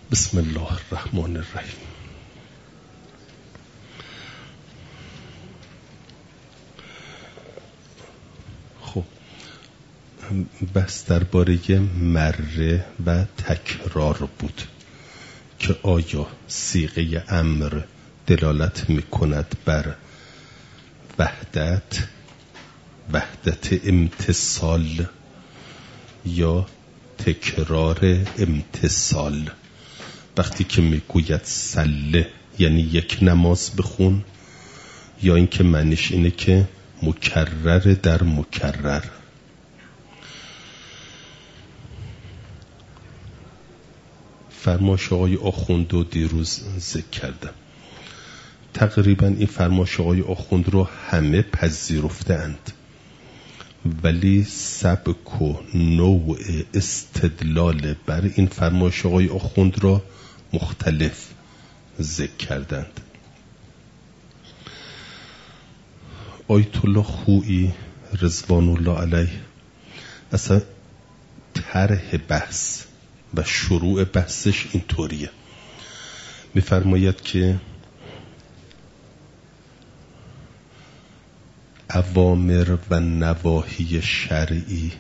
بسم الله الرحمن الرحیم. خب بحث درباره مره و تکرار بود که آیا صیغه امر دلالت میکند بر وحدت امتصال یا تکرار امتصال. وقتی که میگوید سله یعنی یک نماز بخون، یا اینکه معنیش اینه که مکرر در مکرر. فرمایش آقای آخوند رو دیروز ذکر کردم. تقریبا این فرمایش آقای آخوند رو همه پذیرفته اند، ولی سبک و نوع استدلال بر این فرمایش آقای آخوند را مختلف ذکر کردند. آیت الله خویی رضوان الله علیه اصلا طرح بحث و شروع بحثش اینطوریه، میفرماید که اوامر و نواهی شرعی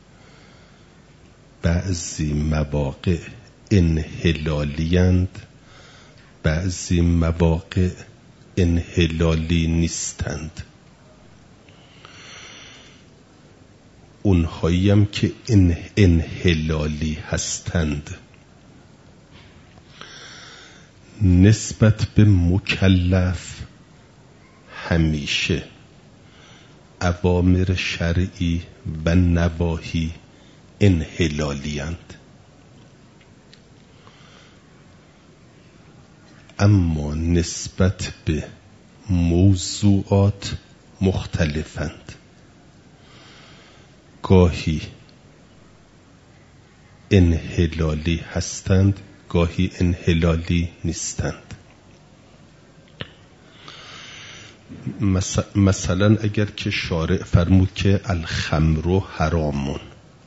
بعضی مواقع انحلالی اند، بعضی مواقع انحلالی نیستند. اونهایی هم که انحلالی هستند نسبت به مکلف همیشه اوامر شرعی و نواهی انحلالی اند، اما نسبت به موضوعات مختلفند. گاهی انحلالی هستند، گاهی انحلالی نیستند. مثلا اگر که شارع فرمود که الخمر حرامون،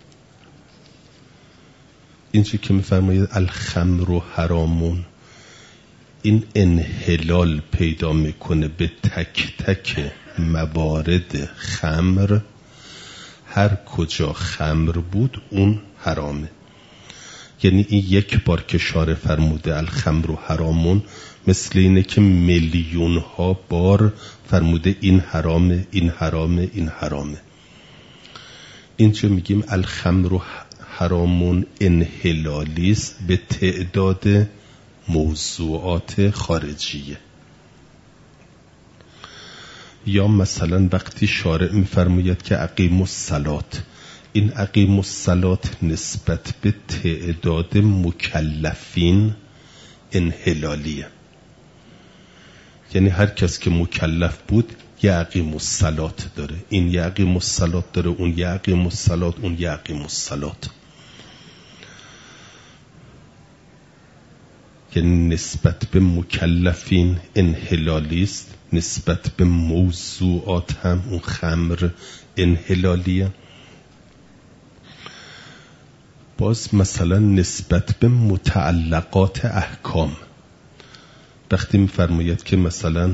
اینجا که میفرماید الخمر حرامون، این انحلال پیدا میکنه به تک تک موارد خمر. هر کجا خمر بود اون حرامه. یعنی این یک بار که شارع فرموده الخمر حرامون، مثل اینه که میلیون ها بار فرموده این حرامه، این حرامه، این حرامه. اینجا میگیم الخمر حرامون انحلالی است به تعداد موضوعات خارجیه. یا مثلا وقتی شارع میفرماید که اقیموا الصلات، این اقیموا الصلات نسبت به تعداد مکلفین انحلالیه. یعنی هر کس که مکلف بود یقیموا الصلات داره، این یقیموا الصلات داره، اون یقیموا الصلات، اون یقیموا الصلات. یعنی نسبت به مکلفین انحلالی است، نسبت به موضوعات هم اون خمر انحلالیه. باز مثلا نسبت به متعلقات احکام، وقتی میفرماید که مثلا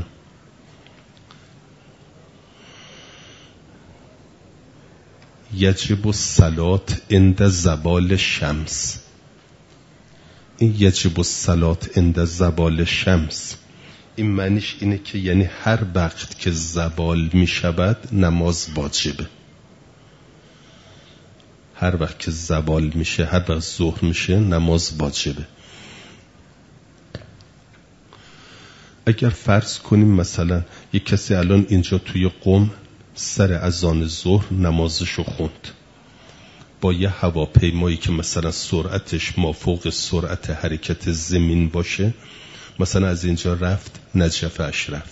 یجب الصلاة عند زوال الشمس، این یجب الصلاة عند زوال الشمس این معنیش اینه که یعنی هر وقت که زوال می شود نماز واجبه. هر وقت که زوال میشه، هر وقت ظهر میشه نماز واجبه. اگر فرض کنیم مثلا یک کسی الان اینجا توی قم سر اذان ظهر نمازشو خوند، با یه هواپیمایی که مثلا سرعتش مافوق سرعت حرکت زمین باشه، مثلا از اینجا رفت نجف اشرف،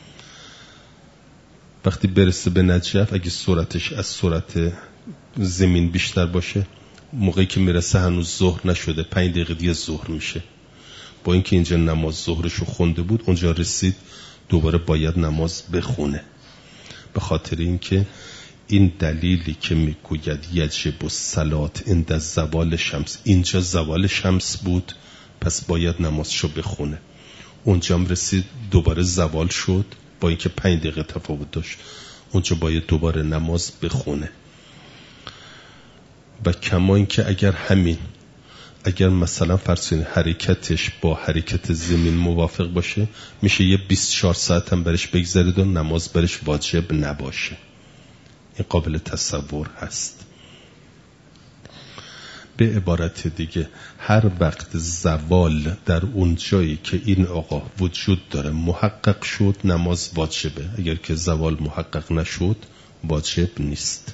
وقتی برسه به نجف اگه سرعتش از سرعت زمین بیشتر باشه، موقعی که میرسه هنوز ظهر نشده، 5 دقیقه دیگه ظهر میشه. با اینکه اینجا نماز ظهرشو خونده بود، اونجا رسید دوباره باید نماز بخونه. به خاطر اینکه این دلیلی که میگوید یجب الصلاة عند زوال شمس، اینجا زوال شمس بود پس باید نمازشو بخونه. اونجا هم رسید دوباره زوال شد، با اینکه 5 دقیقه تفاوت داشت، اونجا باید دوباره نماز بخونه. و کما اینکه اگر مثلا فرض کنید حرکتش با حرکت زمین موافق باشه، میشه یه 24 ساعت هم برش بگذارید و نماز برش واجب نباشه. این قابل تصور هست. به عبارت دیگه هر وقت زوال در اون جایی که این آقا وجود داره محقق شد، نماز واجبه. اگر که زوال محقق نشد واجب نیست.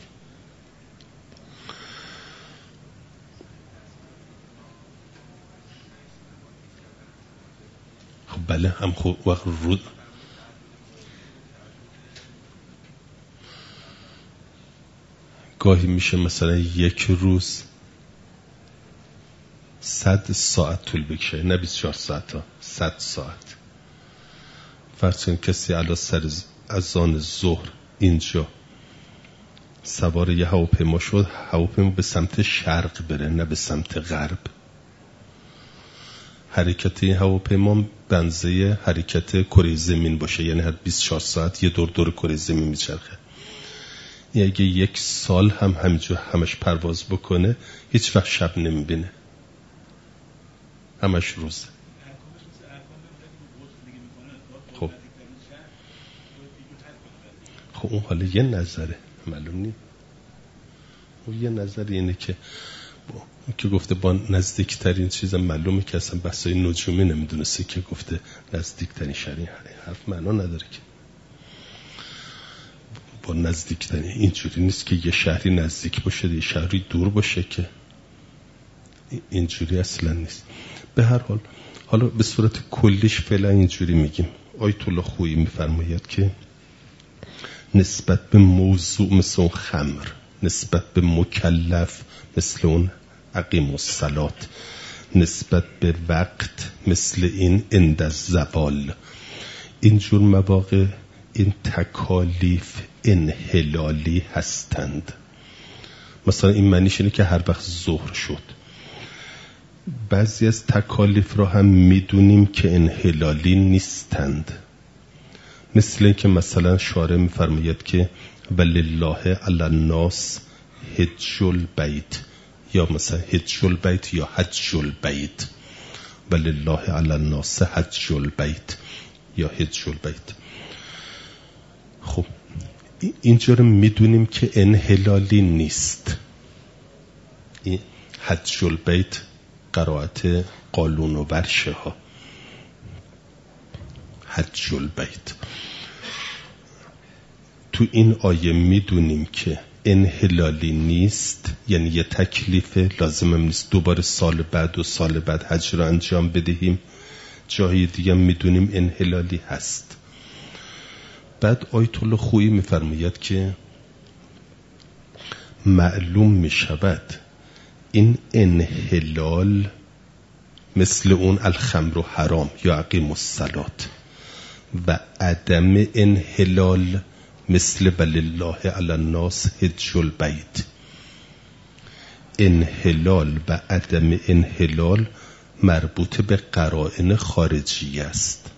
خب بله، هم خوب وقت رود گاهی میشه مثلا یک روز 100 ساعت طول بکشه، نه 24 ساعت ها، 100 ساعت. فرض کن کسی الان سر اذان ظهر اینجا سوار یه هواپیما شد، هواپیما به سمت شرق بره نه به سمت غرب. حرکت این هواپیما بنزه حرکت کره زمین باشه، یعنی هر 24 ساعت یه دور کره زمین میچرخه. یعنی اگه 1 سال هم همینجور همش پرواز بکنه هیچ وقت شب نمیبینه، همش روز. خب اون حالا یه نظره، معلوم نیست. اون یه نظر اینه که که گفته با نزدیکترین چیز معلومه که اصلا بحثای نجومی نمیدونسته که گفته نزدیکترین شهری، حرف معنا نداره که با نزدیکترین. اینجوری نیست که یه شهری نزدیک باشه یه شهری دور باشه، که اینجوری اصلا نیست. به هر حال حالا به صورت کلیش فعلا اینجوری میگیم. آیت الله خویی میفرماید که نسبت به موضوع مثل اون خمر، نسبت به مکلف مثل اون اقیم الصلات، نسبت به وقت مثل این عند الزوال، اینجور مواقع این تکالیف انحلالی هستند. مثلا این معنیش اینه که هر وقت ظهر شد. بعضی از تکالیف را هم میدونیم که انحلالی نیستند، مثل این که مثلا شارع میفرماید که ولله علی الناس حج البیت، یا مثلا حج البیت یا حج البیت، ولله علی الناس حج البیت یا حج البیت. خب اینجا رو میدونیم که انحلالی نیست. این حج البیت قرائت قالون و ورشه ها، حج البیت. تو این آیه میدونیم که انحلالی نیست، یعنی یه تکلیف لازم هم نیست دوباره سال بعد و سال بعد حج رو انجام بدهیم. جایی دیگه میدونیم انحلالی هست. بعد آیت الله خویی میفرماید که معلوم میشود این انحلال مثل اون الخمر و حرام یا اقیم الصلات، و عدم انحلال مثل ولله علی الناس حج البیت. انحلال و عدم انحلال مربوط به قرائن خارجی است.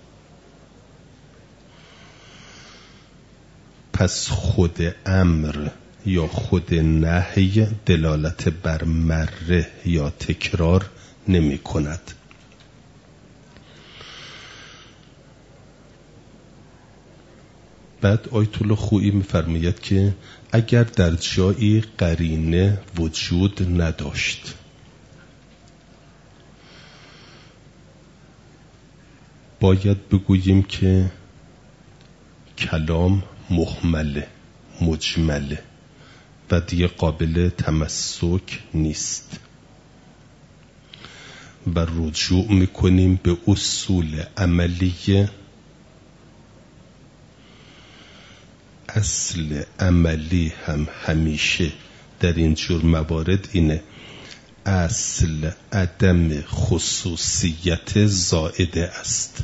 پس خود امر یا خود نهی دلالت بر مره یا تکرار نمی کند. بعد آیت الله خویی می‌فرماید که اگر در جایی قرینه وجود نداشت، باید بگوییم که کلام مهمله، مجمله و دیگه قابل تمسک نیست و رجوع میکنیم به اصول عملیه. اصل عملی هم همیشه در این جور موارد اینه: اصل عدم خصوصیت زائده است.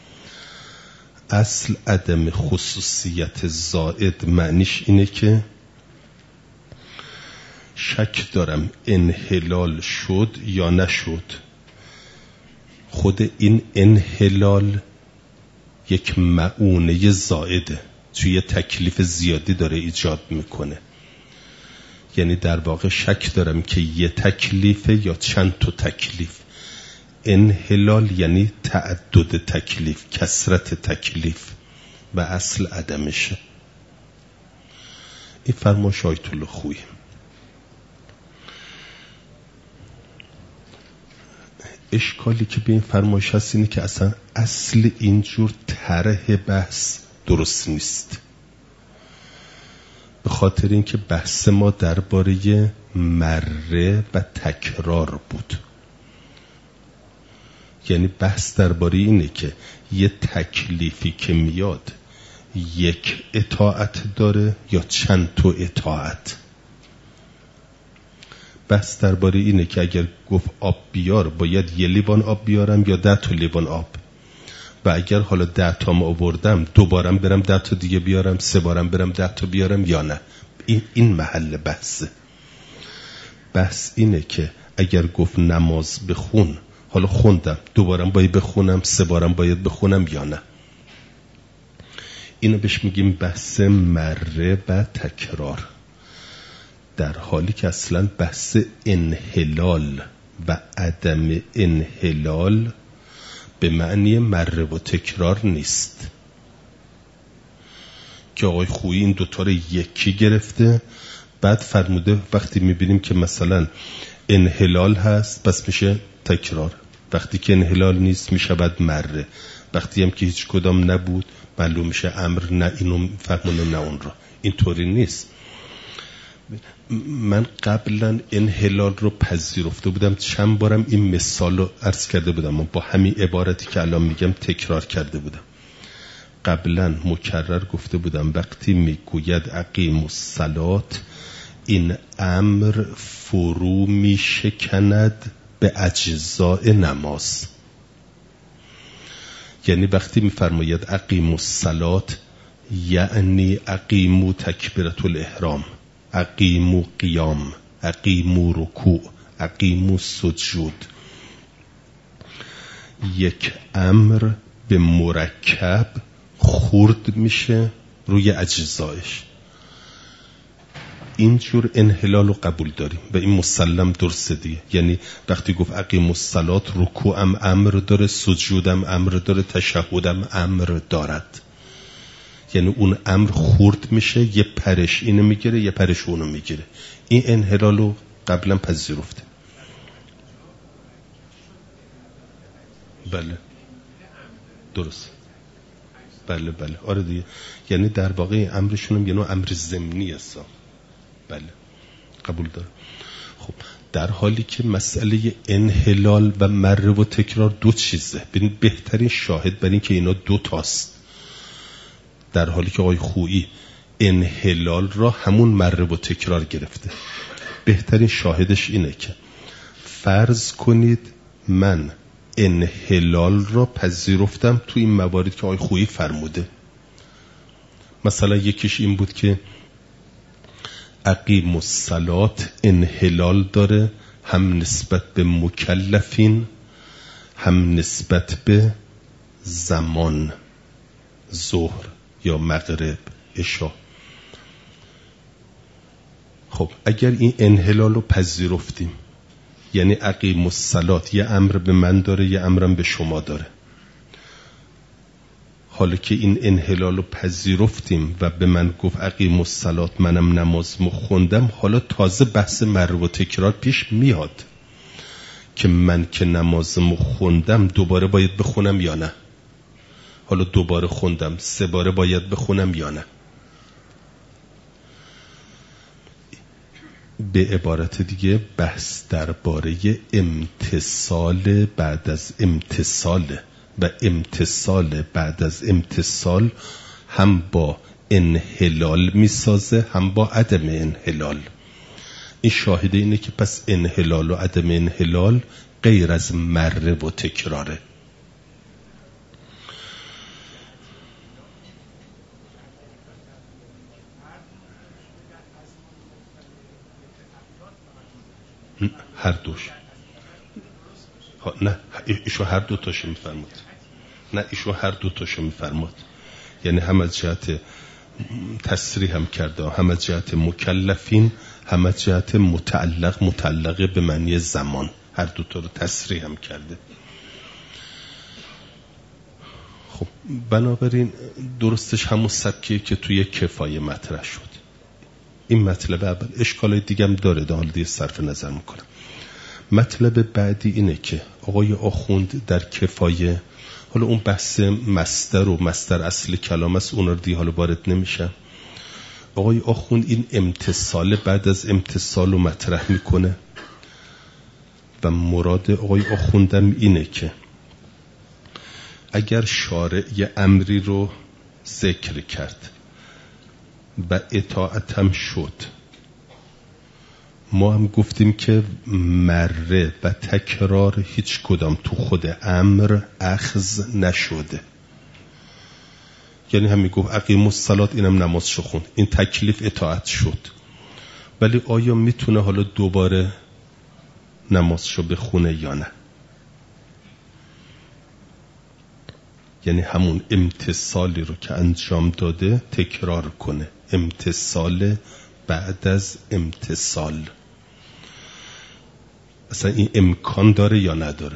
اصل عدم خصوصیت زائد معنیش اینه که شک دارم انحلال شد یا نشد، خود این انحلال یک مؤونه زائده، توی تکلیف زیادی داره ایجاد میکنه. یعنی در واقع شک دارم که یه تکلیفه یا چند تا تکلیف. انحلال یعنی تعدد تکلیف، کثرت تکلیف و اصل عدمشه. این فرمایش آیت الله خویی. اشکالی که به این فرمایش هست اینه که اصلا اصل اینجور طرح بحث درست نیست، به خاطر اینکه بحث ما درباره مره و تکرار بود. یعنی بحث درباره اینه که یه تکلیفی که میاد یک اطاعت داره یا چند تا اطاعت. بحث درباره اینه که اگر گفت آب بیار باید 1 لیوان آب بیارم یا 10 تا لیوان آب، و اگر حالا 10 تا آوردم دوبارم برم 10 تا دیگه بیارم، 3 بارم برم 10 تا بیارم یا نه. این محل بحثه. بحث اینه که اگر گفت نماز بخون، حالا خوندم دوبارم باید بخونم، 3 بارم باید بخونم یا نه. اینو بهش میگیم بحث مره و تکرار، در حالی که اصلا بحث انحلال و عدم انحلال به معنی مره و تکرار نیست که آقای خویی این دوتا رو یکی گرفته. بعد فرموده وقتی میبینیم که مثلا انحلال هست پس میشه تکرار، وقتی که انحلال نیست میشه بعد مره، وقتی هم که هیچ کدام نبود معلوم میشه امر، نه اینو فرمونه نه اون رو. اینطوری نیست. من قبلا انحلال رو پذیرفته بودم، چند بارم این مثال رو عرض کرده بودم، با همین عبارتی که الان میگم تکرار کرده بودم. قبلا مکرر گفته بودم وقتی میگوید اقیموا الصلاة، این امر فرو میشکند به اجزاء نماز. یعنی وقتی میفرماید اقیموا الصلاة یعنی اقیموا تکبیرة الاحرام، اقیموا قیام، اقیموا رکوع، اقیموا سجود. یک امر به مرکب خورد میشه روی اجزایش. اینجور انحلال رو قبول داریم و این مسلم درسته دیگه. یعنی وقتی گفت اقیموا الصلاة، رکوعم امر داره، سجودم امر داره، تشهدم امر دارد. یعنی اون امر خورد میشه، یه پرش اینو میگیره یه پرش اونو میگیره. این انحلال رو قبلا پذیرفته. بله درست، بله بله آره دیگه. یعنی در واقع امرشون هم یه نوع امر ضمنی است. بله قبول دارم. خب در حالی که مسئله انحلال و مره و تکرار دو چیزه. ببین بهترین شاهد بر این که اینا دو تاست، در حالی که آقای خویی انحلال را همون مره و تکرار گرفته. بهترین شاهدش اینه که فرض کنید من انحلال را پذیرفتم تو این موارد که آقای خویی فرموده. مثلا یکیش این بود که اقیموا الصلاة انحلال داره، هم نسبت به مکلفین هم نسبت به زمان، ظهر یا مغرب، عشا. خب اگر این انحلال رو پذیرفتیم، یعنی اقیموا الصلاة یه امر به من داره یه امرم به شما داره. حالا که این انحلال رو پذیرفتیم و به من گفت اقیموا الصلاة، منم نماز خوندم، حالا تازه بحث مره و تکرار پیش میاد که من که نماز خوندم دوباره باید بخونم یا نه. حالا دوباره خوندم 3 باره باید بخونم یا نه. به عبارت دیگه بحث درباره امتثال بعد از امتثال و امتثال بعد از امتثال هم با انحلال میسازه هم با عدم انحلال. این شاهده اینه که پس انحلال و عدم انحلال غیر از مره و تکراره. هر دوش نه ایشو هر دو تاشو میفرماد. نه ایشو هر دو تاشو میفرماد. یعنی هم از جهت تصریح هم کرده، هم از جهت مکلفین، هم از جهت متعلقه به معنی زمان، هر دو تا رو تصریح هم کرده. خب بنابراین درستش همون سبکیه که توی کفایه مطرح شد. این مطلب اول. اشکالای دیگه هم داره، حالا دیگه صرف نظر میکنم. مطلب بعدی اینه که آقای آخوند در کفایه، حالا اون بحث مصدر و مصدر اصل کلام است، اون رو دیگه حالا وارد نمیشم. آقای آخوند این امتصال بعد از امتصال رو مطرح میکنه و مراد آقای آخوندم اینه که اگر شارع یه امری رو ذکر کرد و اطاعت هم شد، ما هم گفتیم که مره و تکرار هیچ کدام تو خود امر اخذ نشده. یعنی هم میگفت اقیموا الصلاة، اینم نمازشو خوند، این تکلیف اطاعت شد. ولی آیا میتونه حالا دوباره نمازشو بخونه یا نه؟ یعنی همون امتصالی رو که انجام داده تکرار کنه، امتصال بعد از امتصال. اصلا این امکان داره یا نداره؟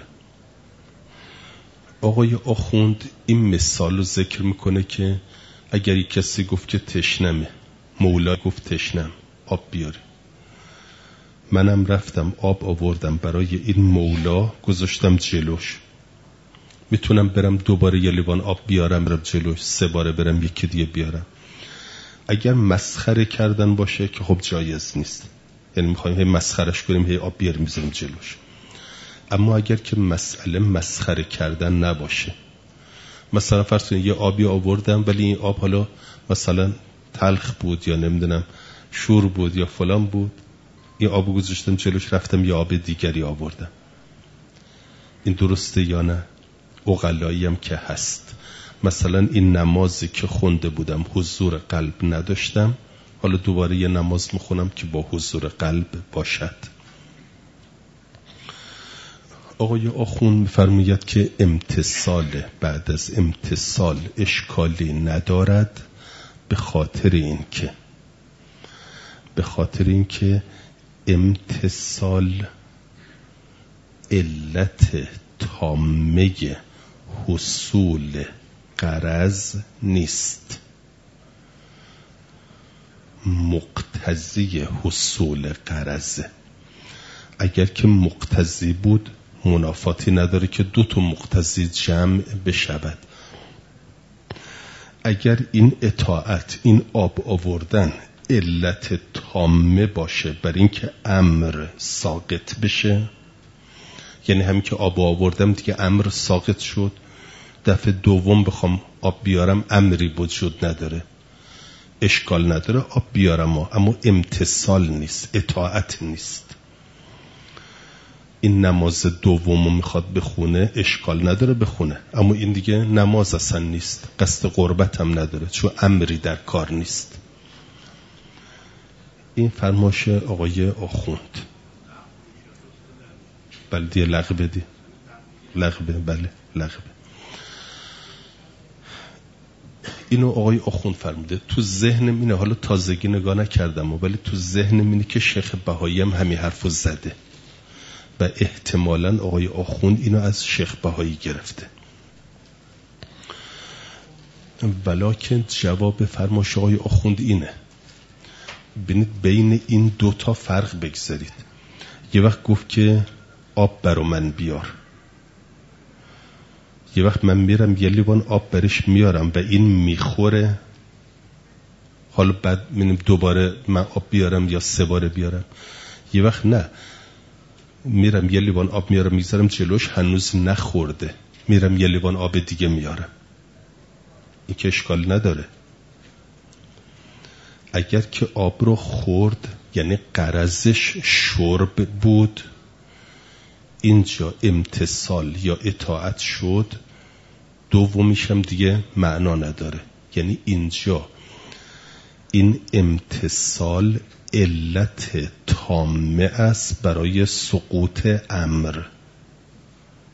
آقای آخوند این مثال رو ذکر میکنه که اگر کسی گفت که تشنمه، مولا گفت تشنم، آب بیاری، منم رفتم آب آوردم برای این مولا گذاشتم جلوش، میتونم برم دوباره یه لیوان آب بیارم برم جلوش، 3 باره برم یکی دیگه بیارم؟ اگر مسخره کردن باشه که خب جایز نیست، یعنی میخوایم هی مسخرش کنیم، هی آب بیاریم میذاریم جلوش. اما اگر که مسئله مسخره کردن نباشه، مثلا فرض کنید یه آبی آوردم ولی این آب حالا مثلا تلخ بود یا نمیدونم شور بود یا فلان بود، این آبو گذاشتم جلوش، رفتم یه آب دیگری آوردم، این درسته یا نه؟ عقلایی هم که هست. مثلا این نمازی که خونده بودم حضور قلب نداشتم، حالا دوباره یه نماز میخونم که با حضور قلب باشد. آقای آخوند میفرماید که امتصال بعد از امتصال اشکالی ندارد، به خاطر اینکه امتصال علت تامه حصول غرض نیست، مقتضی حصول غرض. اگر که مقتضی بود منافاتی نداره که 2 تا مقتضی جمع بشود. اگر این اطاعت، این آب آوردن علت تامه باشه بر اینکه امر ساقط بشه، یعنی همین که آب آوردم دیگه امر ساقط شد، دفعه دوم بخوام آب بیارم امری وجود نداره، اشکال نداره آب بیارم، اما امتصال نیست، اطاعت نیست. این نماز دومو میخواد بخونه، اشکال نداره بخونه، اما این دیگه نماز اصلا نیست، قصد قربت هم نداره، چون امری در کار نیست. این فرماش آقای آخوند. بلدیه لغبه دی لغبه، بله لغبه. اینو آقای آخوند فرموده. تو ذهنم اینه، حالا تازگی نگاه نکردم ولی تو ذهنم اینه که شیخ بهایی هم همین حرفو زده و احتمالاً آقای آخوند اینو از شیخ بهایی گرفته. ولکن جواب فرماش آقای آخوند اینه، ببینید بین این 2 تا فرق بگذارید. یه وقت گفت که آب برا من بیار، یه وقت من میرم یه لیوان آب برش میارم و این میخوره، حالا بعد میرم دوباره من آب بیارم یا 3 باره بیارم. یه وقت نه، میرم یه لیوان آب میارم میذارم جلوش، هنوز نخورده، میرم یه لیوان آب دیگه میارم، این که اشکال نداره. اگر که آب رو خورد یعنی غرضش شرب بود، اینجا امتصال یا اطاعت شد، دومیش هم دیگه معنا نداره. یعنی اینجا این امتصال علت تامه است برای سقوط امر.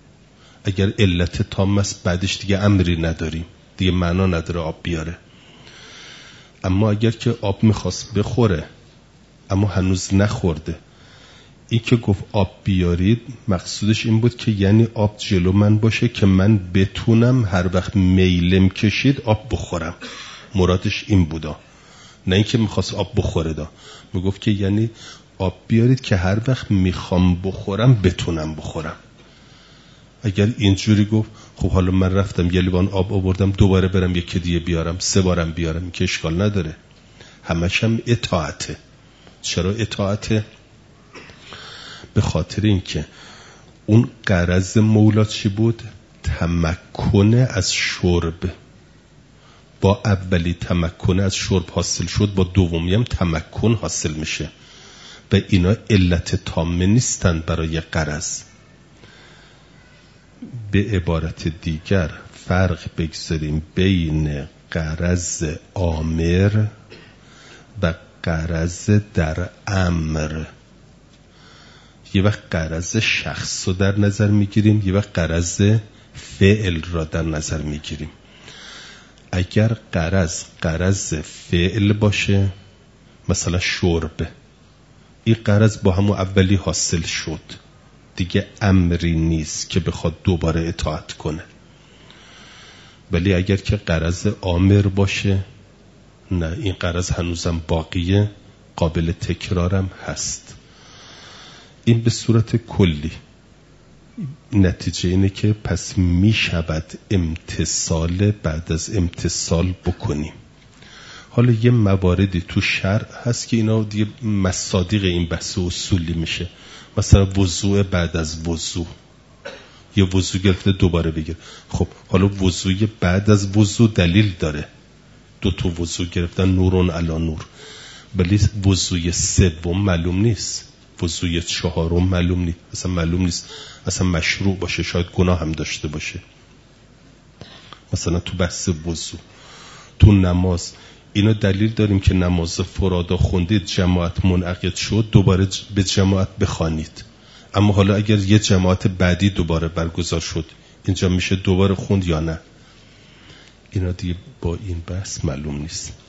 اگر علت تام است بعدش دیگه امری نداریم، دیگه معنا نداره آب بیاره. اما اگر که آب میخواست بخوره اما هنوز نخورده، این که گفت آب بیارید مقصودش این بود که یعنی آب جلو من باشه که من بتونم هر وقت میلم کشید آب بخورم. مرادش این بودا، نه اینکه میخواست آب بخوره دا. میگفت که یعنی آب بیارید که هر وقت میخوام بخورم بتونم بخورم. اگر اینجوری گفت خب حالا من رفتم یه لیوان آب آوردم دوباره برم یکی دیگه بیارم 3 بارم بیارم که اشکال نداره. همش هم اطاعته. چرا اطاعته؟ به خاطر اینکه اون غرض مولا چی بود؟ تمکن از شرب. با اولی تمکن از شرب حاصل شد، با دومی هم تمکن حاصل میشه و اینا علت تامه نیستن برای غرض. به عبارت دیگر فرق بگذاریم بین غرض آمر و غرض در امر. یه وقت غرض شخص رو در نظر میگیریم، یه وقت غرض فعل را در نظر میگیریم. اگر غرض فعل باشه، مثلا شرب، این غرض با همون اولی حاصل شد، دیگه امری نیست که بخواد دوباره اطاعت کنه. ولی اگر که غرض آمر باشه، نه، این غرض هنوزم باقیه، قابل تکرارم هست. این به صورت کلی نتیجه اینه که پس می شود امتصال بعد از امتصال بکنیم. حالا یه مواردی تو شرع هست که اینا دیگه مصادیق این بحث اصولی میشه. مثلا وضوء بعد از وضوء، یه وضوء گرفته دوباره بگیر. خب حالا وضوء بعد از وضوء دلیل داره، 2 تا وضوء گرفتن نورون علی نور، ولی وضوء 3 معلوم نیست، وضوء 4 معلوم نیست، اصلا معلوم نیست اصلا مشروع باشه، شاید گناه هم داشته باشه. مثلا تو بحث وضوء، تو نماز، اینا دلیل داریم که نماز فرادا خوندید، جماعت منعقد شد، دوباره به جماعت بخوانید. اما حالا اگر یه جماعت بعدی دوباره برگزار شد، اینجا میشه دوباره خوند یا نه؟ اینا دیگه با این بحث معلوم نیست.